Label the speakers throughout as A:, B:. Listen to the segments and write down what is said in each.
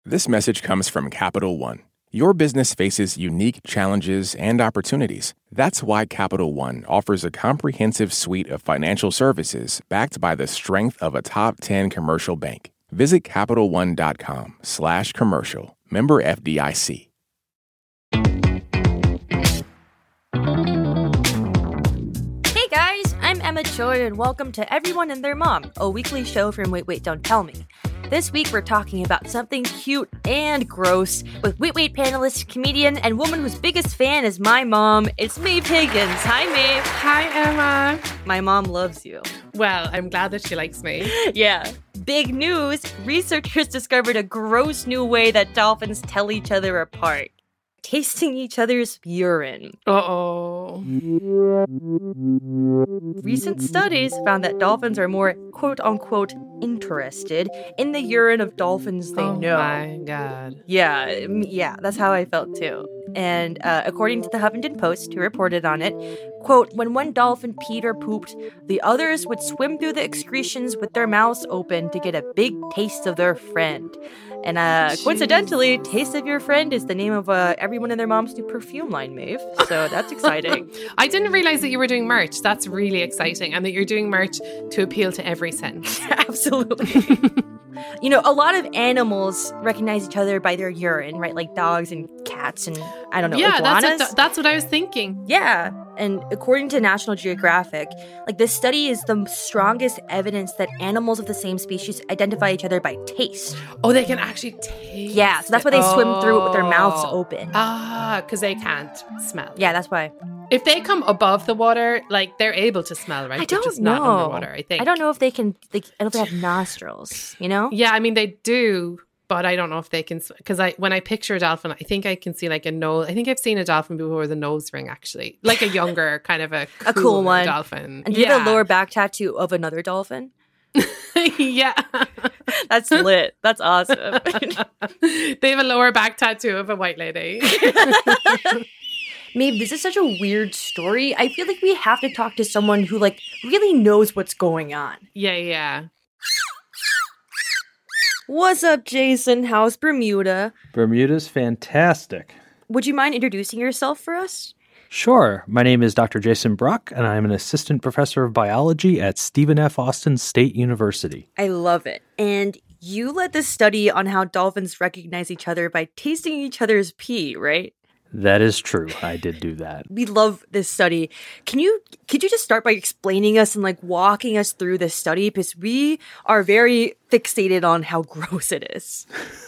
A: This message comes from Capital One. Your business faces unique challenges and opportunities. That's why Capital One offers a comprehensive suite of financial services backed by the strength of a top 10 commercial bank. Visit CapitalOne.com/commercial. Member FDIC.
B: Hey guys, I'm Emma Choi and welcome to Everyone and Their Mom, a weekly show from Wait Wait Don't Tell Me. This week we're talking about something cute and gross with Wait Wait panelist, comedian, and woman whose biggest fan is my mom. It's Maeve Higgins. Hi, Maeve.
C: Hi, Emma.
B: My mom loves you.
C: Well, I'm glad that she likes me.
B: Yeah. Big news! Researchers discovered a gross new way that dolphins tell each other apart. Tasting each other's urine.
C: Uh-oh.
B: Recent studies found that dolphins are more quote-unquote interested in the urine of dolphins they know.
C: Oh my God.
B: Yeah, that's how I felt too. And according to the Huffington Post, who reported on it, quote, when one dolphin peed or pooped, the others would swim through the excretions with their mouths open to get a big taste of their friend. And coincidentally, Taste of Your Friend is the name of Everyone and Their Mom's new perfume line, Maeve. So that's exciting.
C: I didn't realize that you were doing merch. That's really exciting. And that you're doing merch to appeal to every sense.
B: Absolutely. You know, a lot of animals recognize each other by their urine, right? Like dogs and cats and, I don't know, iguanas.
C: That's what I was thinking.
B: Yeah. And according to National Geographic, like this study is the strongest evidence that animals of the same species identify each other by taste.
C: Oh, they can actually taste.
B: Yeah, so that's why they swim through it with their mouths open.
C: Ah, because they can't smell.
B: Yeah, that's why.
C: If they come above the water, like they're able to smell, right?
B: I don't
C: just
B: know.
C: Not underwater, I think.
B: I don't know if they can, I don't know if they have nostrils, you know?
C: Yeah, I mean, they do, but I don't know if they can, because when I picture a dolphin, I think I can see like a nose. I think I've seen a dolphin before with a nose ring, actually. Like a younger, kind of a
B: cool one.
C: Dolphin.
B: And do you have a lower back tattoo of another dolphin?
C: Yeah.
B: That's lit. That's awesome.
C: They have a lower back tattoo of a white lady.
B: Maeve, this is such a weird story. I feel like we have to talk to someone who like really knows what's going on.
C: Yeah.
B: What's up, Jason? How's Bermuda?
D: Bermuda's fantastic.
B: Would you mind introducing yourself for us?
D: Sure. My name is Dr. Jason Bruck, and I'm an assistant professor of biology at Stephen F. Austin State University.
B: I love it. And you led this study on how dolphins recognize each other by tasting each other's pee, right?
D: That is true. I did do that.
B: We love this study. Could you just start by explaining us and like walking us through this study? Because we are very fixated on how gross it is.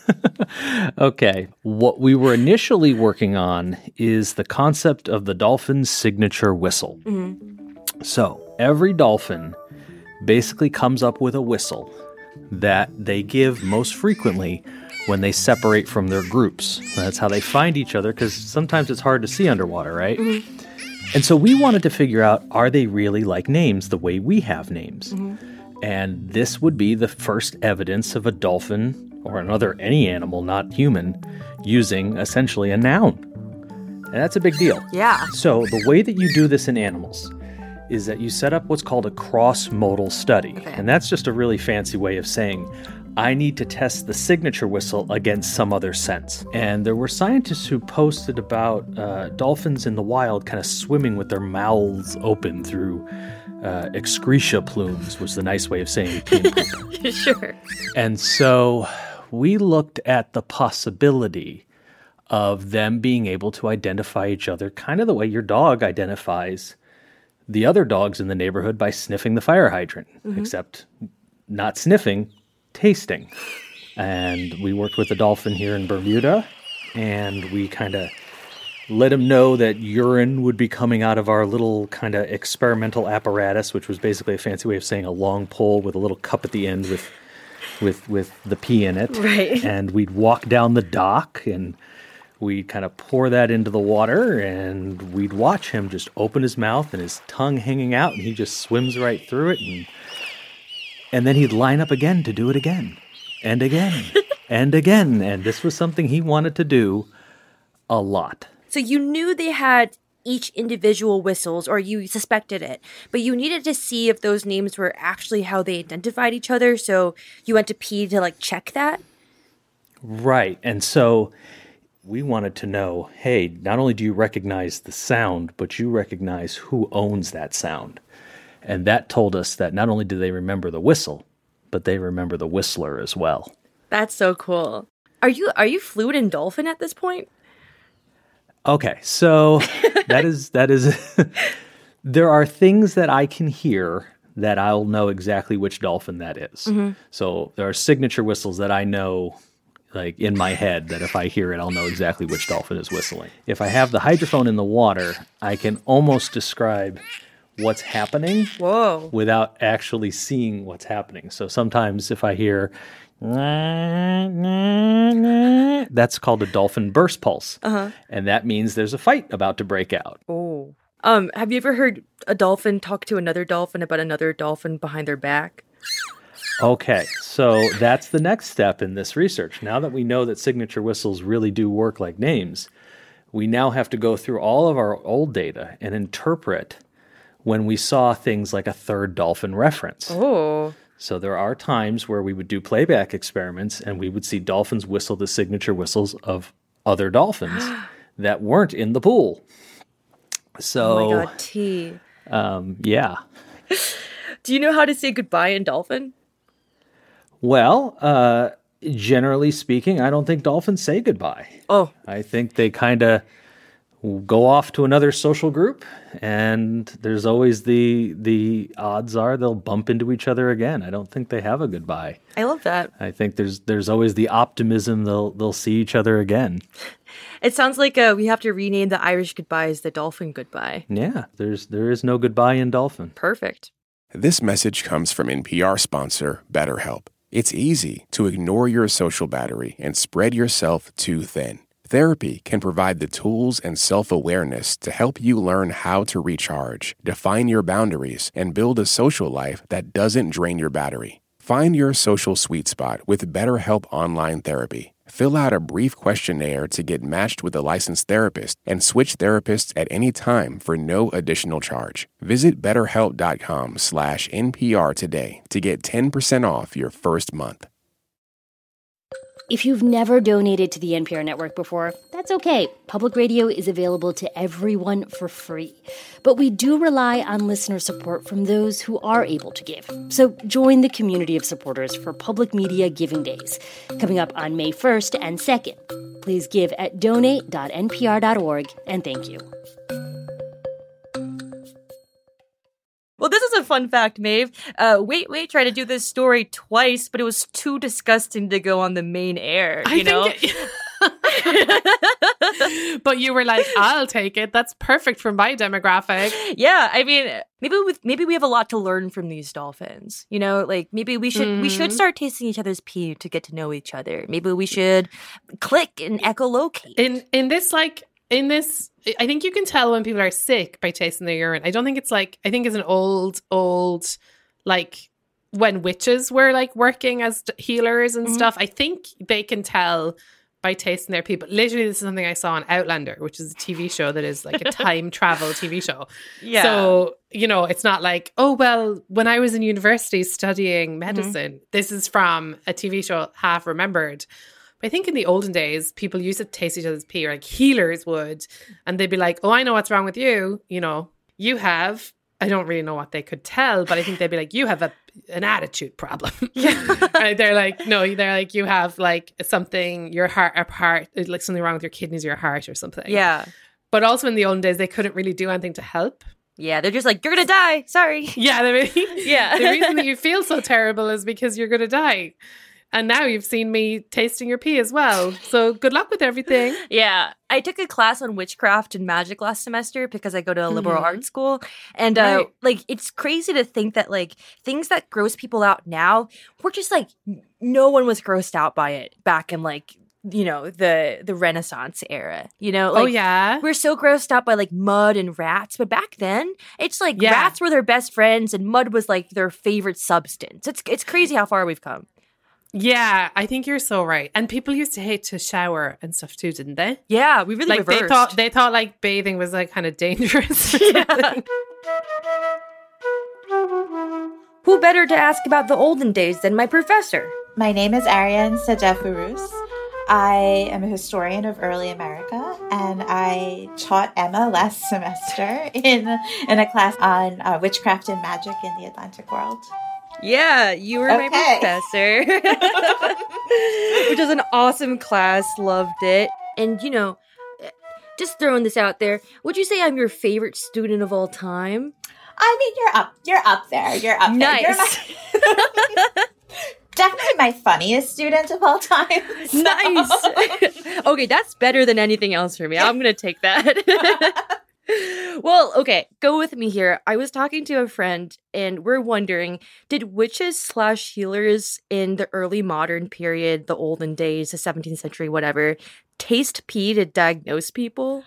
D: Okay. What we were initially working on is the concept of the dolphin's signature whistle. Mm-hmm. So every dolphin basically comes up with a whistle that they give most frequently when they separate from their groups. That's how they find each other, because sometimes it's hard to see underwater, right? Mm-hmm. And so we wanted to figure out, are they really like names the way we have names? Mm-hmm. And this would be the first evidence of a dolphin or any animal, not human, using essentially a noun. And that's a big deal.
B: Yeah.
D: So the way that you do this in animals is that you set up what's called a cross-modal study. Okay. And that's just a really fancy way of saying, I need to test the signature whistle against some other sense. And there were scientists who posted about dolphins in the wild kind of swimming with their mouths open through excretia plumes, was the nice way of saying pee and poop.
B: Sure.
D: And so we looked at the possibility of them being able to identify each other kind of the way your dog identifies the other dogs in the neighborhood by sniffing the fire hydrant, except not sniffing, tasting. And we worked with a dolphin here in Bermuda, and we kind of let him know that urine would be coming out of our little kind of experimental apparatus, which was basically a fancy way of saying a long pole with a little cup at the end with the pee in it.
B: Right.
D: And we'd walk down the dock, and we'd kind of pour that into the water, and we'd watch him just open his mouth and his tongue hanging out, and he just swims right through it, and then he'd line up again to do it again, and again, and again. And this was something he wanted to do a lot.
B: So you knew they had each individual whistles, or you suspected it, but you needed to see if those names were actually how they identified each other, so you went to pee to, like, check that?
D: Right. And so we wanted to know, hey, not only do you recognize the sound, but you recognize who owns that sound. And that told us that not only do they remember the whistle, but they remember the whistler as well.
B: That's so cool. Are you fluent in dolphin at this point?
D: Okay, so that is there are things that I can hear that I'll know exactly which dolphin that is. Mm-hmm. So there are signature whistles that I know, like in my head, that if I hear it, I'll know exactly which dolphin is whistling. If I have the hydrophone in the water, I can almost describe what's happening without actually seeing what's happening. So sometimes if I hear, that's called a dolphin burst pulse. Uh-huh. And that means there's a fight about to break out.
B: Oh. Have you ever heard a dolphin talk to another dolphin about another dolphin behind their back?
D: Okay, so that's the next step in this research. Now that we know that signature whistles really do work like names, we now have to go through all of our old data and interpret when we saw things like a third dolphin reference.
B: Oh.
D: So there are times where we would do playback experiments and we would see dolphins whistle the signature whistles of other dolphins that weren't in the pool. So,
B: oh my God, T.
D: Yeah.
B: Do you know how to say goodbye in dolphin?
D: Well, generally speaking, I don't think dolphins say goodbye.
B: Oh.
D: I think they kind of go off to another social group, and there's always the odds are they'll bump into each other again. I don't think they have a goodbye.
B: I love that.
D: I think there's always the optimism they'll see each other again.
B: It sounds like we have to rename the Irish goodbye as the dolphin goodbye.
D: Yeah, there is no goodbye in dolphin.
B: Perfect.
A: This message comes from NPR sponsor BetterHelp. It's easy to ignore your social battery and spread yourself too thin. Therapy can provide the tools and self-awareness to help you learn how to recharge, define your boundaries, and build a social life that doesn't drain your battery. Find your social sweet spot with BetterHelp Online Therapy. Fill out a brief questionnaire to get matched with a licensed therapist and switch therapists at any time for no additional charge. Visit BetterHelp.com/NPR today to get 10% off your first month.
E: If you've never donated to the NPR network before, that's okay. Public radio is available to everyone for free. But we do rely on listener support from those who are able to give. So join the community of supporters for Public Media Giving Days, coming up on May 1st and 2nd. Please give at donate.npr.org, and thank you.
B: Well, this is a fun fact, Maeve. Wait tried to do this story twice, but it was too disgusting to go on the main air, you know?
C: But you were like, I'll take it. That's perfect for my demographic.
B: Yeah, I mean, maybe we have a lot to learn from these dolphins. You know, like maybe we should start tasting each other's pee to get to know each other. Maybe we should click and echolocate.
C: In this, I think you can tell when people are sick by tasting their urine. I don't think it's like, I think it's an old, like when witches were like working as healers and stuff. I think they can tell by tasting their pee. But literally, this is something I saw on Outlander, which is a TV show that is like a time travel TV show. Yeah. So, you know, it's not like, oh, well, when I was in university studying medicine, this is from a TV show half remembered. But I think in the olden days, people used to taste each other's pee, or like healers would, and they'd be like, oh, I know what's wrong with you. You know, you have, I don't really know what they could tell, but I think they'd be like, you have an attitude problem. And they're like, no, they're like, you have like something, your heart, like something wrong with your kidneys or your heart or something.
B: Yeah.
C: But also in the olden days, they couldn't really do anything to help.
B: Yeah, they're just like, you're going to die. Sorry.
C: Yeah. The reason that you feel so terrible is because you're going to die. And now you've seen me tasting your pee as well. So good luck with everything.
B: Yeah. I took a class on witchcraft and magic last semester because I go to a liberal arts school. And like, it's crazy to think that like things that gross people out now, we're just like, no one was grossed out by it back in like, you know, the Renaissance era, you know? Like,
C: oh, yeah.
B: We're so grossed out by like mud and rats. But back then, it's like rats were their best friends and mud was like their favorite substance. It's crazy how far we've come.
C: Yeah, I think you're so right. And people used to hate to shower and stuff too, didn't they?
B: Yeah, we really
C: like
B: reversed.
C: They thought like bathing was like kind of dangerous.
B: Who better to ask about the olden days than my professor?
F: My name is Ariane Sajafourous. I am a historian of early America, and I taught Emma last semester in a class on witchcraft and magic in the Atlantic world.
B: Yeah, you were my professor. Which was an awesome class. Loved it. And, you know, just throwing this out there, would you say I'm your favorite student of all time?
F: I mean, you're up there. You're up there.
B: Nice.
F: Definitely my funniest student of all time. So.
B: Nice. Okay, that's better than anything else for me. I'm going to take that. Well, okay, go with me here. I was talking to a friend and we're wondering, did witches/healers in the early modern period, the olden days, the 17th century, whatever, taste pee to diagnose people?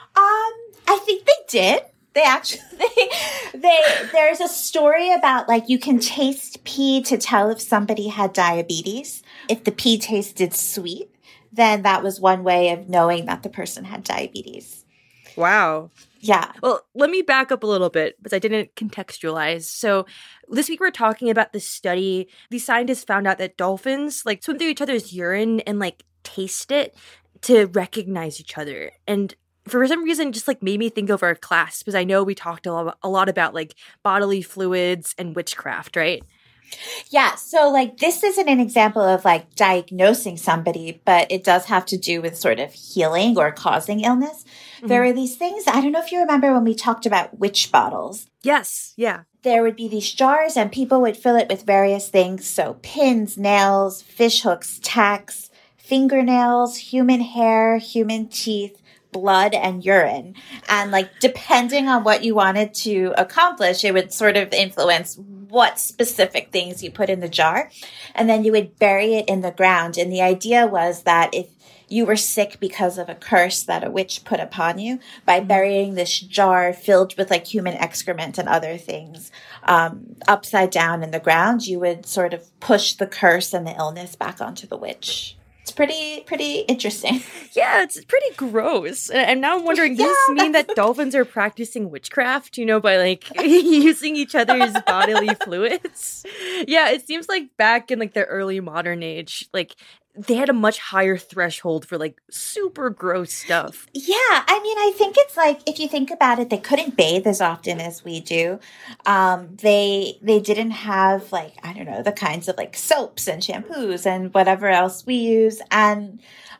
F: I think they did. They actually, there's a story about like you can taste pee to tell if somebody had diabetes. If the pee tasted sweet, then that was one way of knowing that the person had diabetes.
B: Wow.
F: Yeah.
B: Well, let me back up a little bit because I didn't contextualize. So this week we're talking about this study. These scientists found out that dolphins like swim through each other's urine and like taste it to recognize each other. And for some reason, just like made me think of our class because I know we talked a lot about like bodily fluids and witchcraft, right?
F: Yeah. So like this isn't an example of like diagnosing somebody, but it does have to do with sort of healing or causing illness. Mm-hmm. There are these things. I don't know if you remember when we talked about witch bottles.
B: Yes. Yeah.
F: There would be these jars and people would fill it with various things. So pins, nails, fish hooks, tacks, fingernails, human hair, human teeth, blood, and urine. And like, depending on what you wanted to accomplish, it would sort of influence what specific things you put in the jar. And then you would bury it in the ground. And the idea was that if you were sick because of a curse that a witch put upon you, by burying this jar filled with like human excrement and other things upside down in the ground, you would sort of push the curse and the illness back onto the witch. It's pretty interesting.
B: Yeah, it's pretty gross. And now I'm wondering, does this mean that dolphins are practicing witchcraft, you know, by like using each other's bodily fluids? Yeah, it seems like back in like the early modern age, like they had a much higher threshold for like super gross stuff.
F: Yeah, I mean, I think it's like, if you think about it, they couldn't bathe as often as we do. They didn't have like, I don't know, the kinds of like soaps and shampoos and whatever else we use. And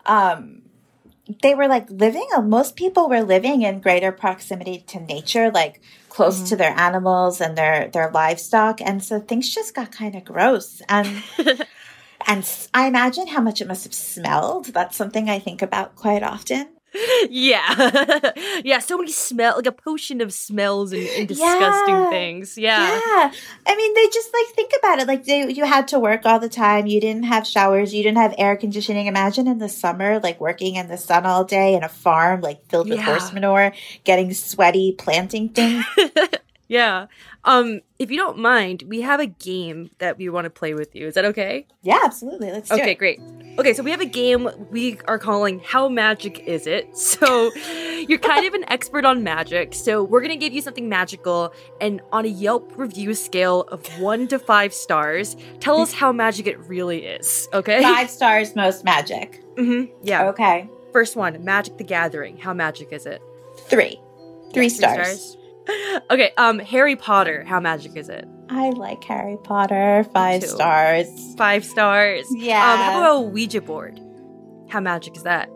F: they were like most people were living in greater proximity to nature, like close to their animals and their livestock. And so things just got kind of gross. And And I imagine how much it must have smelled. That's something I think about quite often.
B: Yeah. Yeah, so many like a potion of smells and disgusting things. Yeah.
F: Yeah. I mean, they just like, think about it. Like you had to work all the time. You didn't have showers. You didn't have air conditioning. Imagine in the summer, like working in the sun all day in a farm, like filled with horse manure, getting sweaty, planting things.
B: Yeah. If you don't mind, we have a game that we want to play with you. Is that okay?
F: Yeah, absolutely. Let's do it.
B: Okay, great. Okay, so we have a game we are calling How Magic Is It? So you're kind of an expert on magic. So we're going to give you something magical, and on a Yelp review scale of 1 to 5 stars, tell us how magic it really is. Okay?
F: 5 stars, most magic.
B: Mm-hmm. Yeah.
F: Okay.
B: First one, Magic the Gathering. How magic is it?
F: 3. 3 stars.
B: Okay, Harry Potter, how magic is it?
F: I like Harry Potter. 5 stars.
B: 5 stars.
F: Yeah.
B: How about a Ouija board? How magic is that?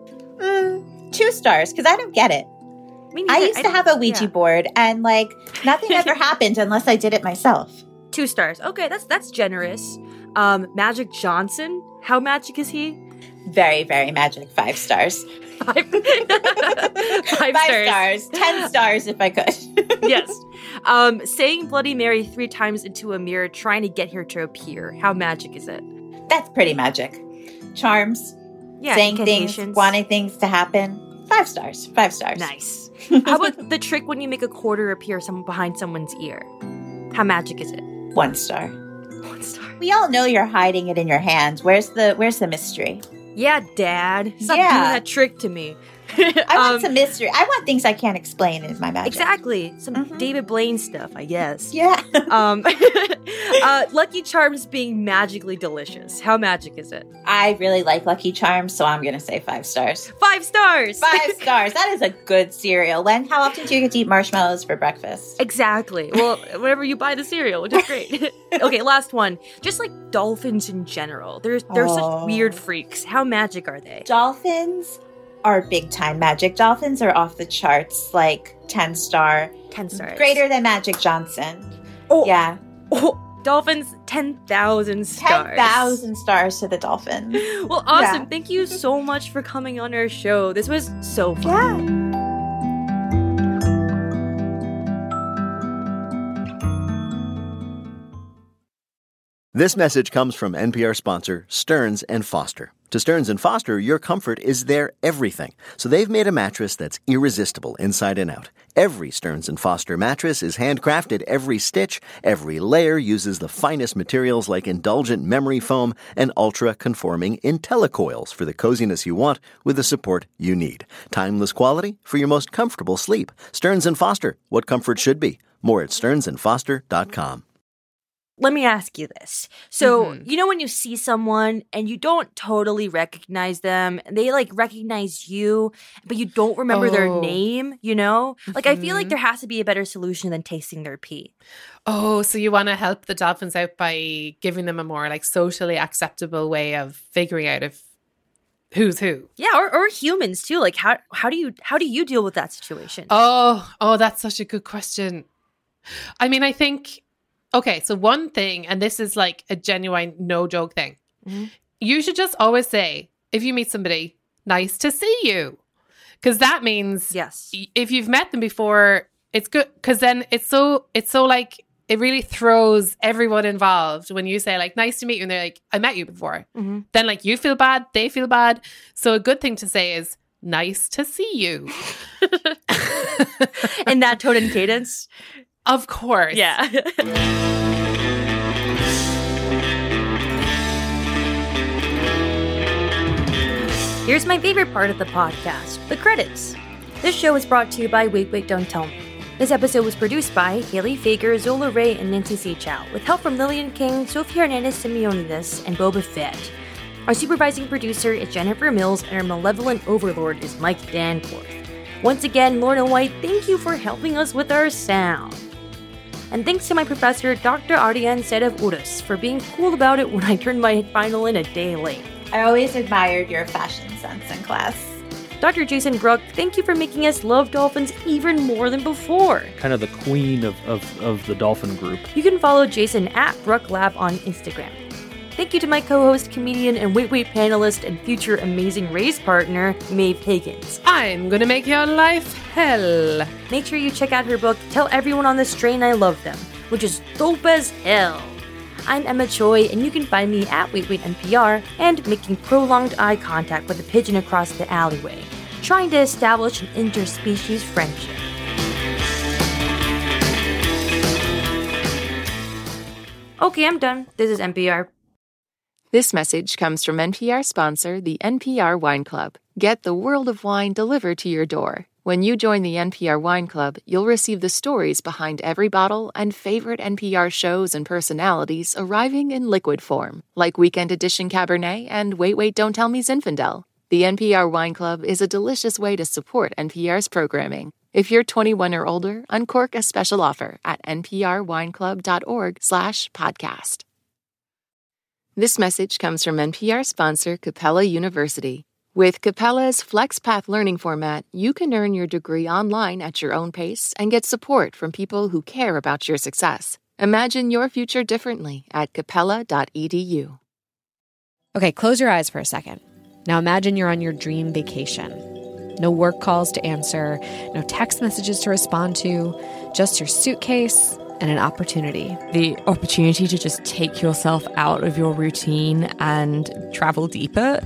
F: 2 stars, because I don't get it. I used to have a Ouija board, and like nothing ever happened unless I did it myself.
B: 2 stars. Okay, that's generous. Magic Johnson, how magic is he?
F: Very, very magic. 5 stars.
B: 5
F: 5 stars. 10 stars if I could.
B: Yes. Saying Bloody Mary 3 times into a mirror, trying to get her to appear. How magic is it?
F: That's pretty magic. Charms.
B: Yeah.
F: Saying things, wanting things to happen. 5 stars. 5 stars.
B: Nice. How about the trick when you make a quarter appear behind someone's ear? How magic is it?
F: 1 star.
B: 1 star.
F: We all know you're hiding it in your hand. Where's the mystery?
B: Yeah, Dad. Stop doing that trick to me.
F: I want some mystery. I want things I can't explain in my magic.
B: Exactly. Some David Blaine stuff, I guess.
F: Yeah.
B: Lucky Charms being magically delicious. How magic is it?
F: I really like Lucky Charms, so I'm going to say 5 stars.
B: 5 stars!
F: 5 stars. That is a good cereal. How often do you get to eat marshmallows for breakfast?
B: Exactly. Well, whenever you buy the cereal, which is great. Okay, last one. Just like dolphins in general. They're such weird freaks. How magic are they?
F: Dolphins are big time magic. Dolphins are off the charts, like 10 star.
B: 10 stars.
F: Greater than Magic Johnson.
B: Oh.
F: Yeah.
B: Oh, dolphins, 10,000 stars.
F: 10,000 stars to the dolphins.
B: Well, awesome.
F: Yeah.
B: Thank you so much for coming on our show. This was so fun.
F: Yeah.
G: This message comes from NPR sponsor Stearns & Foster. To Stearns & Foster, your comfort is their everything. So they've made a mattress that's irresistible inside and out. Every Stearns & Foster mattress is handcrafted. Every stitch, every layer uses the finest materials like indulgent memory foam and ultra-conforming IntelliCoils for the coziness you want with the support you need. Timeless quality for your most comfortable sleep. Stearns & Foster, what comfort should be. More at stearnsandfoster.com.
B: Let me ask you this. So, you know when you see someone and you don't totally recognize them, they like recognize you, but you don't remember their name, you know? Like I feel like there has to be a better solution than tasting their pee.
C: Oh, so you want to help the dolphins out by giving them a more like socially acceptable way of figuring out if who's who.
B: Yeah, or humans too. Like how do you deal with that situation?
C: Oh, that's such a good question. I mean, I think okay, so one thing, and this is like a genuine no-joke thing. You should just always say, if you meet somebody, nice to see you. Because that means
B: yes,
C: if you've met them before, it's good. Because then it's so like, it really throws everyone involved when you say like, nice to meet you. And they're like, I met you before. Then like you feel bad, they feel bad. So a good thing to say is, nice to see you.
B: In that tone and cadence?
C: Of course.
B: Yeah. Here's my favorite part of the podcast, the credits. This show is brought to you by Wait, Wait, Don't Tell Me. This episode was produced by Haley Fager, Zola Ray, and Nancy C. Chow, with help from Lillian King, Sophie Hernandez Simeonides, and Boba Fett. Our supervising producer is Jennifer Mills, and our malevolent overlord is Mike Danforth. Once again, Lorna White, thank you for helping us with our sound. And thanks to my professor, Dr. Ariane Sedev-Urus, for being cool about it when I turned my final in a day late.
F: I always admired your fashion sense in class.
B: Dr. Jason Brook, thank you for making us love dolphins even more than before.
D: Kind of the queen of the dolphin group.
B: You can follow Jason at Brook Lab on Instagram. Thank you to my co-host, comedian, and Wait Wait panelist and future Amazing Race partner, Maeve Higgins.
C: I'm gonna make your life hell.
B: Make sure you check out her book, Tell Everyone on This Train I Love Them, which is dope as hell. I'm Emma Choi, and you can find me at Wait Wait NPR and making prolonged eye contact with a pigeon across the alleyway, trying to establish an interspecies friendship. Okay, I'm done. This is NPR.
H: This message comes from NPR sponsor, the NPR Wine Club. Get the world of wine delivered to your door. When you join the NPR Wine Club, you'll receive the stories behind every bottle and favorite NPR shows and personalities arriving in liquid form, like Weekend Edition Cabernet and Wait, Wait, Don't Tell Me Zinfandel. The NPR Wine Club is a delicious way to support NPR's programming. If you're 21 or older, uncork a special offer at nprwineclub.org/podcast. This message comes from NPR sponsor Capella University. With Capella's FlexPath learning format, you can earn your degree online at your own pace and get support from people who care about your success. Imagine your future differently at capella.edu.
I: Okay, close your eyes for a second. Now imagine you're on your dream vacation. No work calls to answer, no text messages to respond to, just your suitcase and an opportunity.
J: The opportunity to just take yourself out of your routine and travel deeper.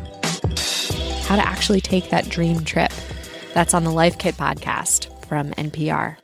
I: How to actually take that dream trip. That's on the Life Kit podcast from NPR.